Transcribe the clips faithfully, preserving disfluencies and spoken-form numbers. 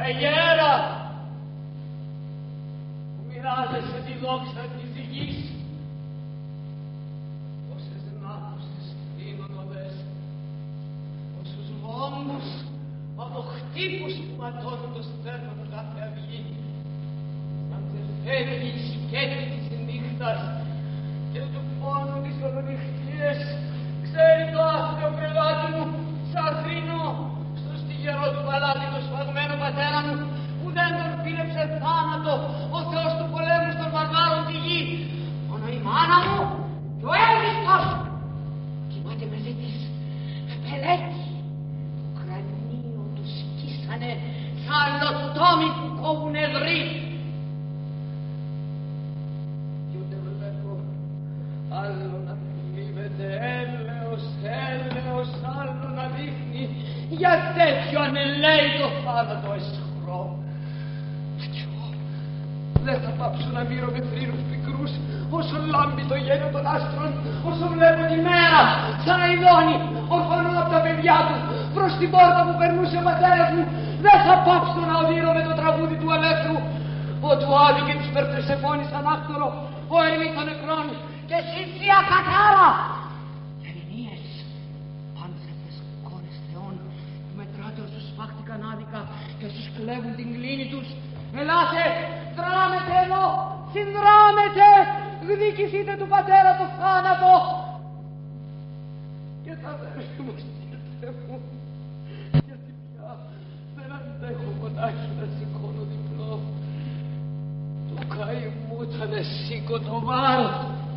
Αγέρα, που μοιράζεσαι τη δόξα της γης, όσες ναύσεις δίνουν οδές, όσους βόμβους από χτύπους που ματώνουν το στέρνο του κάθε αυγή, σαν ξεφεύγει η σικέτη της νύχτας και του πόνου τις ολονυχτίες, ξέρει το άθλιο κρεβάτι μου, σαν θρήνο στο στιγερό του παλάτι το σφαγμένο πατέρα μου, που δεν τον πήλεψε θάνατο ο Θεός του πολέμου στον βαρβάρων τη γη. Μόνο η μάνα μου και ο Εύριστος κοιμάται μαζί της με πελέτη. Το κρανίο του σκίσανε σαν λοτόμι που κόβουν εδροί. Κι ούτε βλέπω άλλο να θλίβεται, έλεος, έλεος, άλλο να δείχνει για τέτοιο ανελαίητο θάνατο αισχρό. Κι εγώ δεν θα πάψω να μύρω με θρήνους πικρούς όσο λάμπει το γέλιο των άστρων, όσο βλέπω τη μέρα σαν αηδώνει ορφανό από τα παιδιά του προς την πόρτα που περνούσε ο πατέρας μου. Δεν θα πάψω να οδύρω με το τραγούδι του Αλέθρου, ο του Άδη και της Περτρεσεφόνης σαν άκτορο, ο ερημής των νεκρών και εσύ θεία Κατάρα. Ελληνίες, πάνθρεπες κόρες θεών που μετράτε όσους σφάχτηκαν άδικα και όσους κλέβουν την κλίνη τους. Ελάτε, δράμετε εδώ, συνδράμετε, γδικηθείτε του πατέρα το θάνατο. Και τα αδέρφη μου στείλτε μου, γιατί πια δεν αντέχω μονάχη να σηκώνω διπλό. Του καημού θα δε σήκω το βάρος.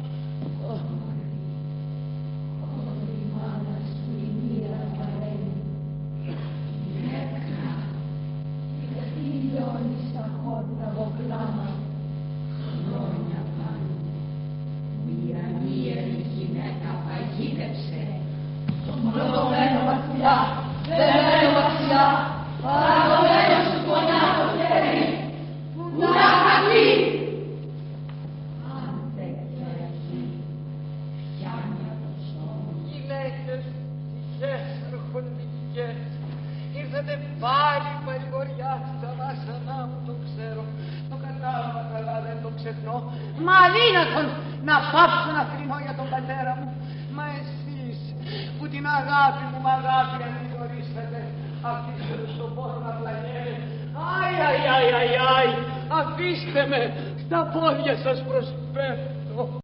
Ήρθατε πάλι παρηγοριά στα βάσανά μου, το ξέρω. Το κατάλαβα καλά, δεν το ξεχνώ. Μα αδύνατον να πάψω να θρηνώ για τον πατέρα μου. Μα εσείς που την αγάπη μου, μ' αγάπη αντιδορίσατε, αφήστε με στον πόνο να πλαγιέρε. Αι, αι, αι, αι, αι, αφήστε με, στα πόδια σας προσπέφτω.